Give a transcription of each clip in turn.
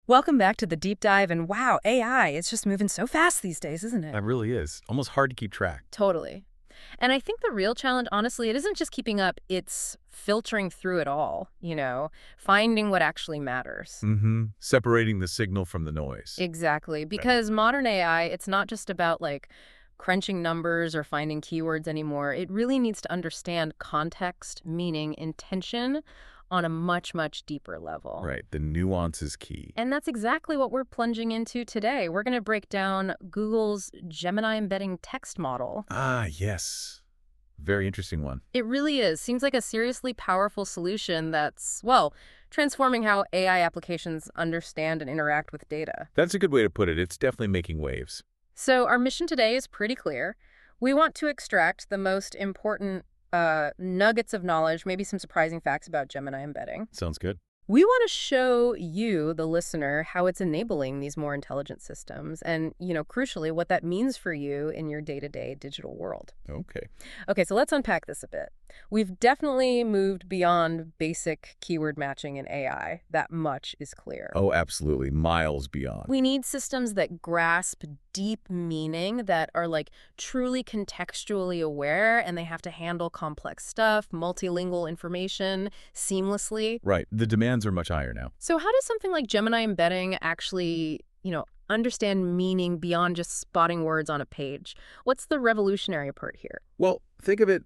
Welcome back to the deep dive. And wow, AI, it's just moving so fast these days, isn't it? That really is. Almost hard to keep track. Totally. And I think the real challenge, honestly, it isn't just keeping up, it's filtering through it all, finding what actually matters. Separating the signal from the noise. Exactly. Right. Because modern AI, it's not just about crunching numbers or finding keywords anymore. It really needs to understand context, meaning, intention on a much, much deeper level. Right. The nuance is key. And that's exactly what we're plunging into today. We're going to break down Google's Gemini embedding text model. Ah, yes. Very interesting one. It really is. Seems like a seriously powerful solution that's, well, transforming how AI applications understand and interact with data. That's a good way to put it. It's definitely making waves. So our mission today is pretty clear. We want to extract the most important nuggets of knowledge, maybe some surprising facts about Gemini embedding. Sounds good. We want to show you, the listener, how it's enabling these more intelligent systems and, crucially, what that means for you in your day-to-day digital world. Okay. Okay, so let's unpack this a bit. We've definitely moved beyond basic keyword matching in AI. That much is clear. Oh, absolutely. Miles beyond. We need systems that grasp deep meaning, that are truly contextually aware, and they have to handle complex stuff, multilingual information seamlessly. Right. The demands are much higher now. So how does something like Gemini embedding actually, understand meaning beyond just spotting words on a page? What's the revolutionary part here? Well, think of it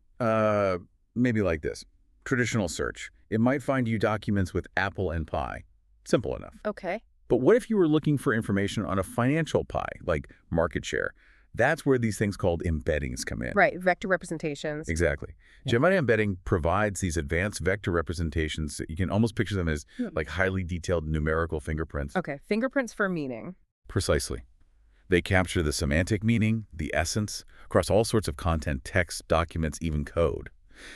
maybe like this. Traditional search. It might find you documents with apple and pie. Simple enough. Okay. But what if you were looking for information on a financial pie, like market share? That's where these things called embeddings come in. Right, vector representations. Exactly. Yeah. Gemini embedding provides these advanced vector representations. You can almost picture them as like highly detailed numerical fingerprints. Okay, fingerprints for meaning. Precisely. They capture the semantic meaning, the essence, across all sorts of content, text, documents, even code.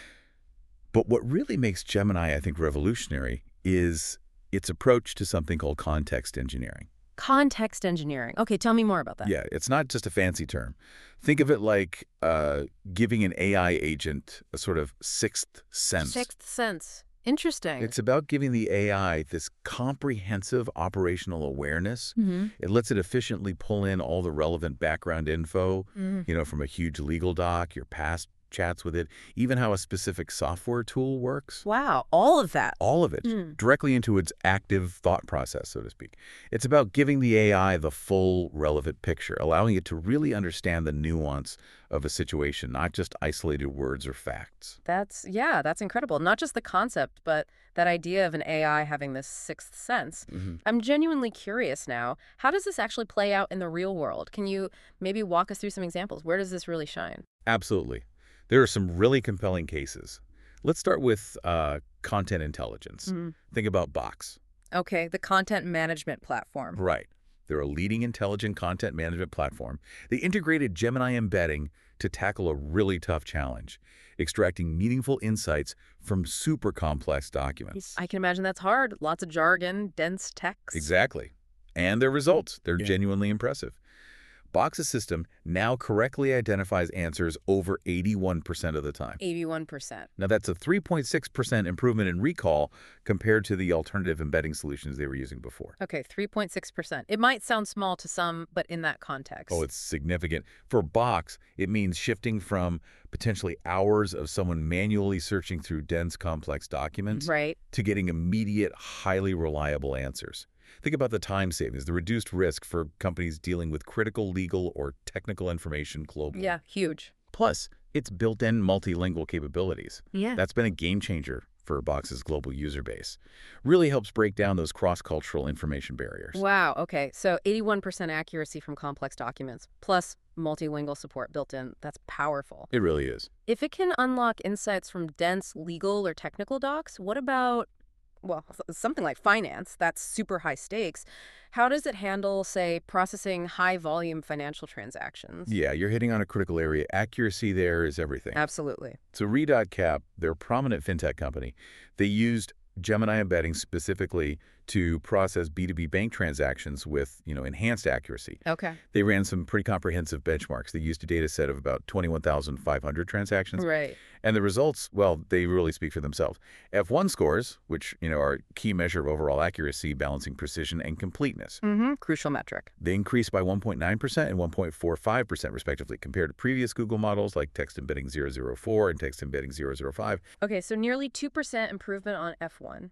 But what really makes Gemini, I think, revolutionary is its approach to something called context engineering. Context engineering. Okay, tell me more about that. Yeah, it's not just a fancy term. Think of it like giving an AI agent a sort of sixth sense. Sixth sense. Interesting. It's about giving the AI this comprehensive operational awareness. It lets it efficiently pull in all the relevant background info, from a huge legal doc, your past chats with it, even how a specific software tool works. Wow, all of that. All of it, directly into its active thought process, so to speak. It's about giving the AI the full relevant picture, allowing it to really understand the nuance of a situation, not just isolated words or facts. That's incredible. Not just the concept, but that idea of an AI having this sixth sense. I'm genuinely curious now. How does this actually play out in the real world? Can you maybe walk us through some examples? Where does this really shine? Absolutely. There are some really compelling cases. Let's start with content intelligence. Think about Box. Okay, the content management platform. Right. They're a leading intelligent content management platform. They integrated Gemini embedding to tackle a really tough challenge, extracting meaningful insights from super complex documents. I can imagine that's hard. Lots of jargon, dense text. Exactly. And their results, they're genuinely impressive. Box's system now correctly identifies answers over 81% of the time. 81%. Now, that's a 3.6% improvement in recall compared to the alternative embedding solutions they were using before. Okay, 3.6%. It might sound small to some, but in that context. Oh, it's significant. For Box, it means shifting from potentially hours of someone manually searching through dense, complex documents to getting immediate, highly reliable answers. Think about the time savings, the reduced risk for companies dealing with critical legal or technical information globally. Yeah, huge. Plus, it's built-in multilingual capabilities. Yeah. That's been a game changer for Box's global user base. Really helps break down those cross-cultural information barriers. Wow, okay. So 81% accuracy from complex documents, plus multilingual support built in. That's powerful. It really is. If it can unlock insights from dense legal or technical docs, what about something like finance? That's super high stakes. How does it handle, say, processing high-volume financial transactions? Yeah, you're hitting on a critical area. Accuracy there is everything. Absolutely. So Re.Cap, they're a prominent fintech company. They used Gemini embedding specifically to process B2B bank transactions with, enhanced accuracy. Okay. They ran some pretty comprehensive benchmarks. They used a data set of about 21,500 transactions. Right. And the results, well, they really speak for themselves. F1 scores, which, are a key measure of overall accuracy, balancing precision and completeness. Crucial metric. They increased by 1.9% and 1.45% respectively compared to previous Google models like text embedding 004 and text embedding 005. Okay, so nearly 2% improvement on F1.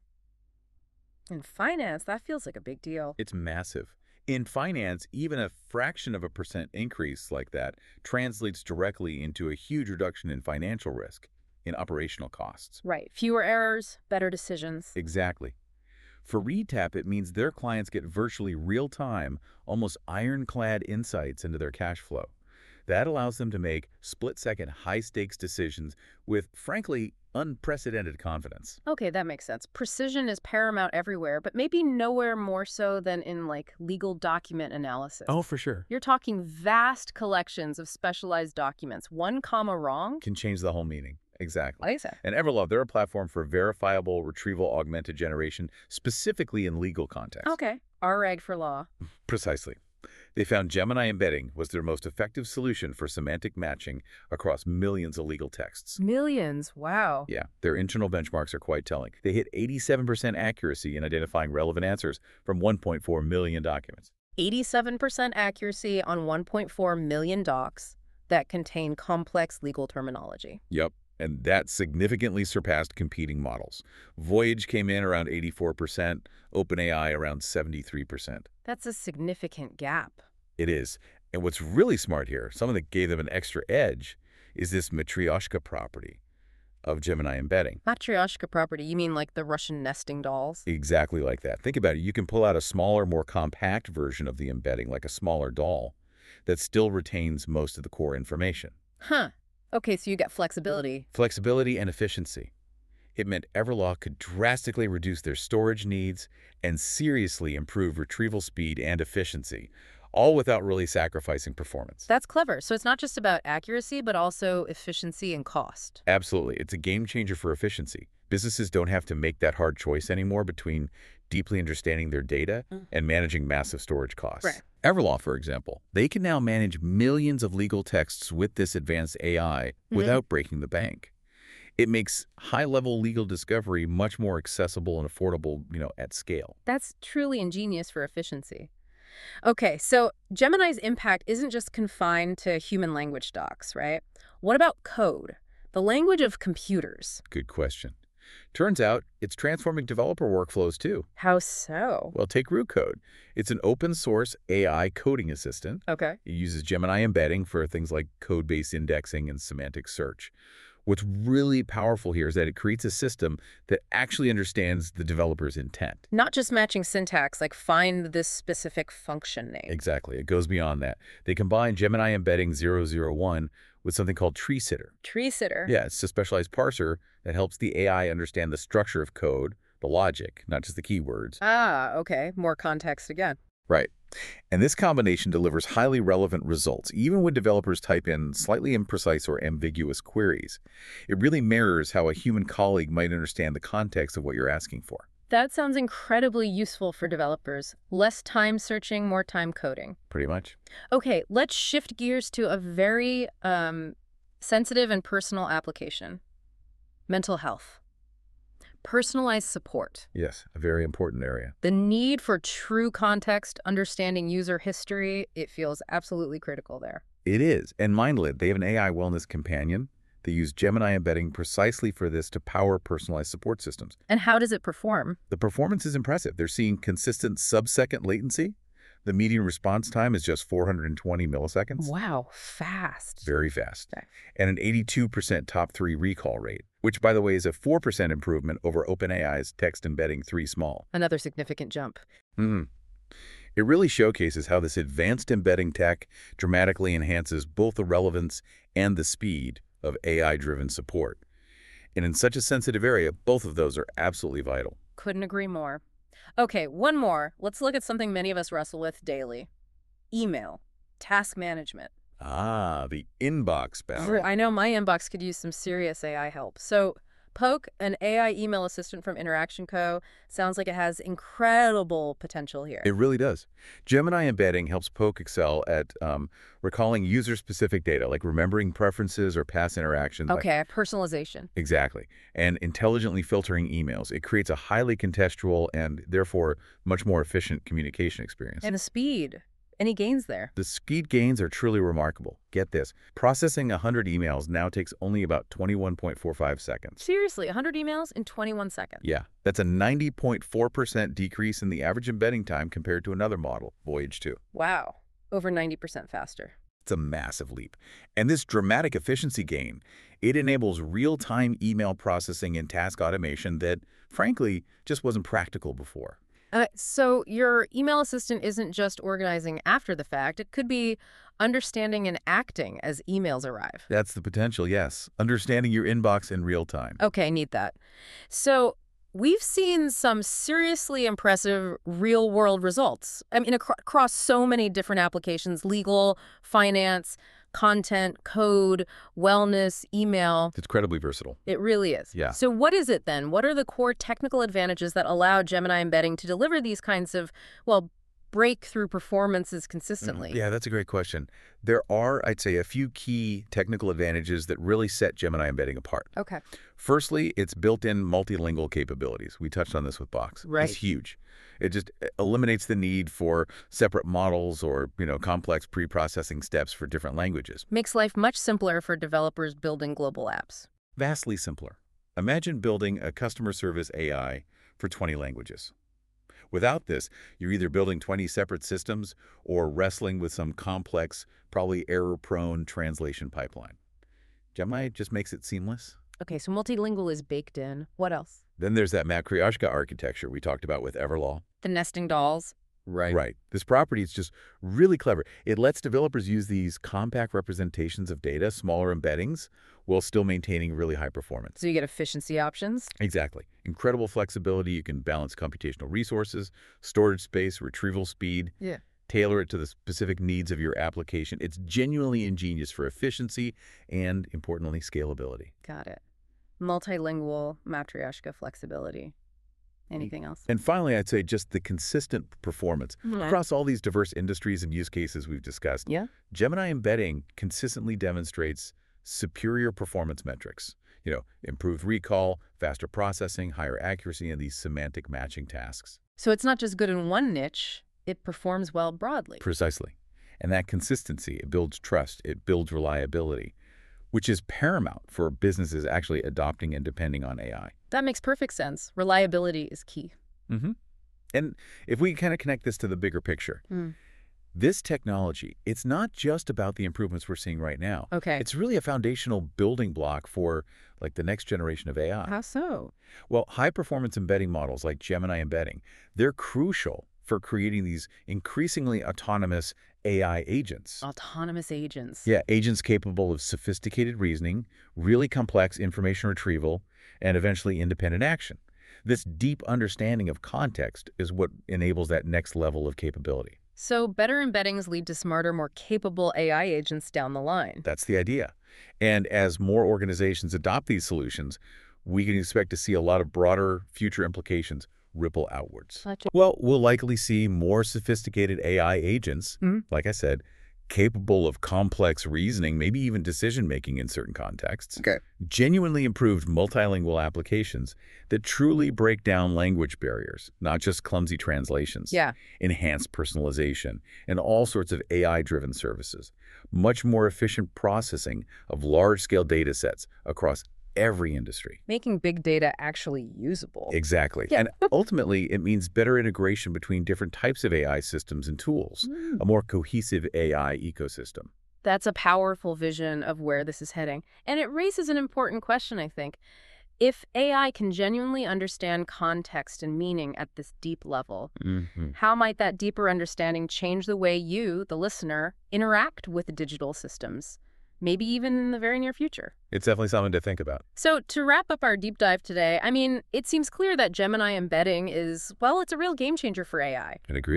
In finance, that feels like a big deal. It's massive. In finance, even a fraction of a percent increase like that translates directly into a huge reduction in financial risk, in operational costs. Right. Fewer errors, better decisions. Exactly. For ReadTap, it means their clients get virtually real-time, almost ironclad insights into their cash flow. That allows them to make split-second high-stakes decisions with, frankly, unprecedented confidence. Okay, that makes sense. Precision is paramount everywhere, but maybe nowhere more so than in, legal document analysis. Oh, for sure. You're talking vast collections of specialized documents. One comma wrong can change the whole meaning. Exactly. Like that. And Everlaw, they're a platform for verifiable retrieval augmented generation, specifically in legal context. Okay. RAG for law. Precisely. They found Gemini embedding was their most effective solution for semantic matching across millions of legal texts. Millions? Wow. Yeah, their internal benchmarks are quite telling. They hit 87% accuracy in identifying relevant answers from 1.4 million documents. 87% accuracy on 1.4 million docs that contain complex legal terminology. Yep. And that significantly surpassed competing models. Voyage came in around 84%, OpenAI around 73%. That's a significant gap. It is. And what's really smart here, something that gave them an extra edge, is this Matryoshka property of Gemini embedding. Matryoshka property, you mean like the Russian nesting dolls? Exactly like that. Think about it. You can pull out a smaller, more compact version of the embedding, like a smaller doll, that still retains most of the core information. Huh. Okay, so you get flexibility. Flexibility and efficiency. It meant Everlaw could drastically reduce their storage needs and seriously improve retrieval speed and efficiency, all without really sacrificing performance. That's clever. So it's not just about accuracy, but also efficiency and cost. Absolutely. It's a game changer for efficiency. Businesses don't have to make that hard choice anymore between deeply understanding their data and managing massive storage costs. Right. Everlaw, for example, they can now manage millions of legal texts with this advanced AI without breaking the bank. It makes high-level legal discovery much more accessible and affordable, at scale. That's truly ingenious for efficiency. Okay, so Gemini's impact isn't just confined to human language docs, right? What about code? The language of computers. Good question. Turns out it's transforming developer workflows too. How so? Well, take Root Code. It's an open-source AI coding assistant. Okay. It uses Gemini embedding for things like code-based indexing and semantic search. What's really powerful here is that it creates a system that actually understands the developer's intent. Not just matching syntax, like find this specific function name. Exactly. It goes beyond that. They combine Gemini embedding 001 with something called TreeSitter. TreeSitter? Yeah, it's a specialized parser that helps the AI understand the structure of code, the logic, not just the keywords. Ah, okay. More context again. Right. And this combination delivers highly relevant results, even when developers type in slightly imprecise or ambiguous queries. It really mirrors how a human colleague might understand the context of what you're asking for. That sounds incredibly useful for developers. Less time searching, more time coding. Pretty much. Okay, let's shift gears to a very sensitive and personal application. Mental health. Personalized support. Yes, a very important area. The need for true context, understanding user history, it feels absolutely critical there. It is. And Mindlit, they have an AI wellness companion. They use Gemini embedding precisely for this to power personalized support systems. And how does it perform? The performance is impressive. They're seeing consistent sub-second latency. The median response time is just 420 milliseconds. Wow, fast. Very fast. Okay. And an 82% top 3 recall rate, which, by the way, is a 4% improvement over OpenAI's text embedding 3 small. Another significant jump. It really showcases how this advanced embedding tech dramatically enhances both the relevance and the speed of AI-driven support. And in such a sensitive area, both of those are absolutely vital. Couldn't agree more. Okay, one more. Let's look at something many of us wrestle with daily. Email. Task management. Ah, the inbox battle. I know my inbox could use some serious AI help. So Poke, an AI email assistant from Interaction Co., sounds like it has incredible potential here. It really does. Gemini embedding helps Poke excel at recalling user-specific data, like remembering preferences or past interactions. Okay, personalization. Exactly. And intelligently filtering emails. It creates a highly contextual and therefore much more efficient communication experience. And the speed. Any gains there? The speed gains are truly remarkable. Get this. Processing 100 emails now takes only about 21.45 seconds. Seriously, 100 emails in 21 seconds? Yeah. That's a 90.4% decrease in the average embedding time compared to another model, Voyage 2. Wow. Over 90% faster. It's a massive leap. And this dramatic efficiency gain, it enables real-time email processing and task automation that, frankly, just wasn't practical before. So your email assistant isn't just organizing after the fact. It could be understanding and acting as emails arrive. That's the potential, yes. Understanding your inbox in real time. Okay, need that. So we've seen some seriously impressive real-world results. I mean, across so many different applications: legal, finance, content, code, wellness, email. It's incredibly versatile. It really is. Yeah. So what is it then? What are the core technical advantages that allow Gemini embedding to deliver these kinds of, well, breakthrough performances consistently? Yeah, that's a great question. There are, I'd say, a few key technical advantages that really set Gemini embedding apart. Okay. Firstly, its built-in multilingual capabilities. We touched on this with Box. Right. It's huge. It just eliminates the need for separate models or, complex pre-processing steps for different languages. Makes life much simpler for developers building global apps. Vastly simpler. Imagine building a customer service AI for 20 languages. Without this, you're either building 20 separate systems or wrestling with some complex, probably error-prone translation pipeline. Gemini just makes it seamless. Okay, so multilingual is baked in. What else? Then there's that Matryoshka architecture we talked about with Everlaw. The nesting dolls. Right. This property is just really clever. It lets developers use these compact representations of data, smaller embeddings, while still maintaining really high performance. So you get efficiency options? Exactly. Incredible flexibility. You can balance computational resources, storage space, retrieval speed. Yeah. Tailor it to the specific needs of your application. It's genuinely ingenious for efficiency and, importantly, scalability. Got it. Multilingual, Matryoshka flexibility. Anything else? And finally, I'd say just the consistent performance. Across all these diverse industries and use cases we've discussed, Gemini embedding consistently demonstrates superior performance metrics. Improved recall, faster processing, higher accuracy in these semantic matching tasks. So it's not just good in one niche, it performs well broadly. Precisely. And that consistency, it builds trust, it builds reliability, which is paramount for businesses actually adopting and depending on AI. That makes perfect sense. Reliability is key. And if we kind of connect this to the bigger picture, this technology, it's not just about the improvements we're seeing right now. Okay. It's really a foundational building block for the next generation of AI. How so? Well, high-performance embedding models like Gemini embedding, they're crucial for creating these increasingly autonomous AI agents. Autonomous agents. Yeah, agents capable of sophisticated reasoning, really complex information retrieval, and eventually independent action. This deep understanding of context is what enables that next level of capability. So better embeddings lead to smarter, more capable AI agents down the line. That's the idea. And as more organizations adopt these solutions, we can expect to see a lot of broader future implications ripple outwards. Gotcha. Well, we'll likely see more sophisticated AI agents, like I said, capable of complex reasoning, maybe even decision-making in certain contexts. Okay. Genuinely improved multilingual applications that truly break down language barriers, not just clumsy translations. Yeah. Enhanced personalization, and all sorts of AI-driven services. Much more efficient processing of large-scale data sets across every industry. Making big data actually usable. Exactly. Yeah. And ultimately, it means better integration between different types of AI systems and tools, a more cohesive AI ecosystem. That's a powerful vision of where this is heading. And it raises an important question, I think. If AI can genuinely understand context and meaning at this deep level, how might that deeper understanding change the way you, the listener, interact with digital systems? Maybe even in the very near future. It's definitely something to think about. So to wrap up our deep dive today, I mean, it seems clear that Gemini embedding is, well, it's a real game changer for AI. I'd agree with that.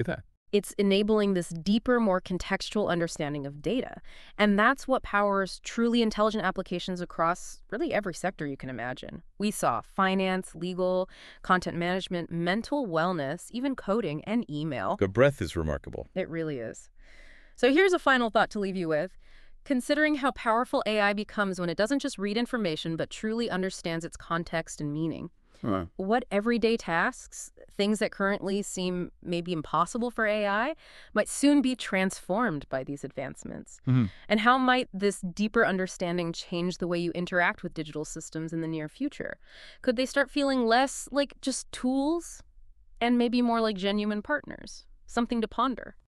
It's enabling this deeper, more contextual understanding of data. And that's what powers truly intelligent applications across really every sector you can imagine. We saw finance, legal, content management, mental wellness, even coding and email. The breadth is remarkable. It really is. So here's a final thought to leave you with. Considering how powerful AI becomes when it doesn't just read information, but truly understands its context and meaning. What everyday tasks, things that currently seem maybe impossible for AI, might soon be transformed by these advancements? And how might this deeper understanding change the way you interact with digital systems in the near future? Could they start feeling less like just tools and maybe more like genuine partners? Something to ponder.